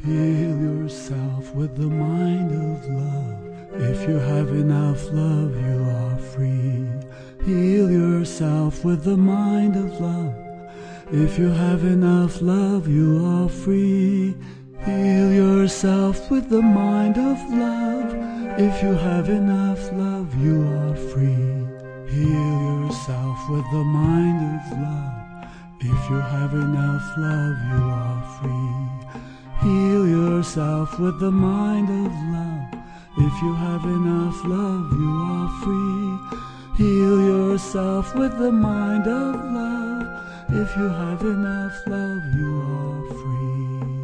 Heal yourself with the mind of love. If you have enough love, you are free. Heal yourself with the mind of love. If you have enough love, you are free. Heal yourself with the mind of love. If you have enough love, you are free. Heal yourself with the mind of love. If you have enough love, you are free. Heal yourself with the mind of love. If you have enough love, you are free. Heal yourself with the mind of love. If you have enough love, you are free.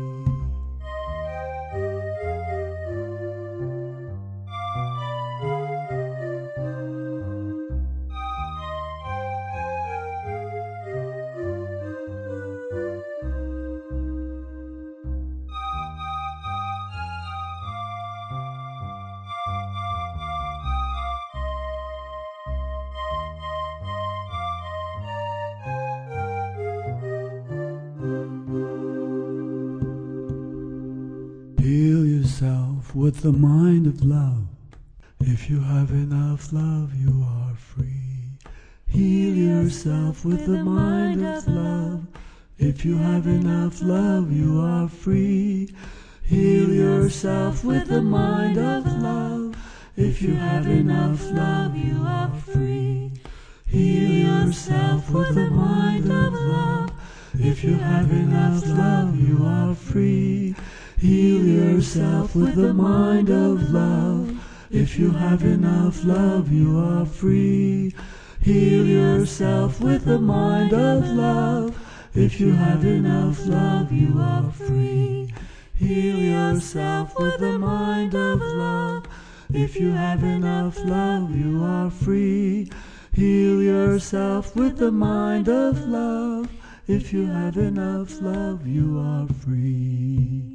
Heal yourself with the mind of love. If you have enough love, you are free. Heal yourself with the mind of love. If you have enough love, you are free. Heal yourself with the mind of love. If you have enough love, you are free. Heal yourself with the mind of love. If you have enough love, you are free. Heal yourself with the mind of love. If you have enough love, you are free. Heal yourself with the mind of love. If you have enough love, you are free. Heal yourself with the mind of love. If you have enough love, you are free. Heal yourself with the mind of love. If you have enough love, you are free.